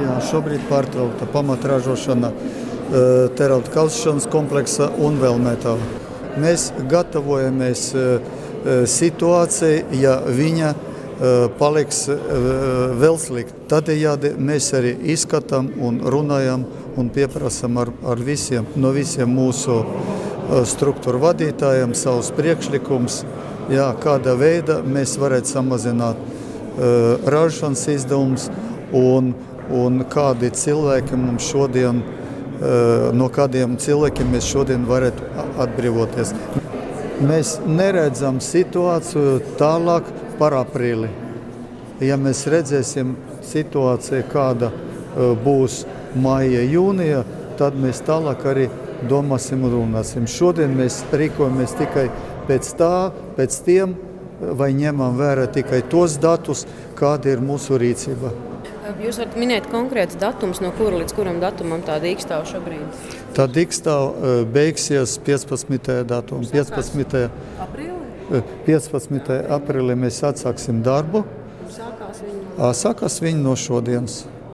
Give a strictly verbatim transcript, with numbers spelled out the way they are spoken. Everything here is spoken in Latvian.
Jā, šobrīd pārtraukta pamatražošana terauda kalšanas kompleksa un vēl metāla. Mēs gatavojamies situācijai, ja viņa paliks vēl slikt. Tādējādi mēs arī izskatām un runājam un pieprasam ar, ar visiem, no visiem mūsu struktūru vadītājiem savus priekšlikums, jā, kāda veida mēs varētu samazināt uh, ražošanas izdevumus un, un kādi cilvēki mums šodien, uh, no kādiem cilvēkiem mēs šodien varētu atbrīvoties. Mēs neredzam situāciju tālāk par aprīli. Ja mēs redzēsim situāciju, kāda uh, būs maija, jūnija, tad mēs tālāk arī domāsim un runāsim. Šodien mēs rīkojamies tikai pēc tā, pēc tiem, vai ņemam vērā tikai tos datus, kāda ir mūsu rīcība. Jūs varat minēt konkrēts datums, no kura līdz kuram datumam tā dīkstāv šobrīd? Tā dīkstāv beigsies piecpadsmitajā datumā. piecpadsmitajā aprīlī? piecpadsmitajā aprīlī mēs atsāksim darbu. Sākās viņi? Sākās viņi no šodienas.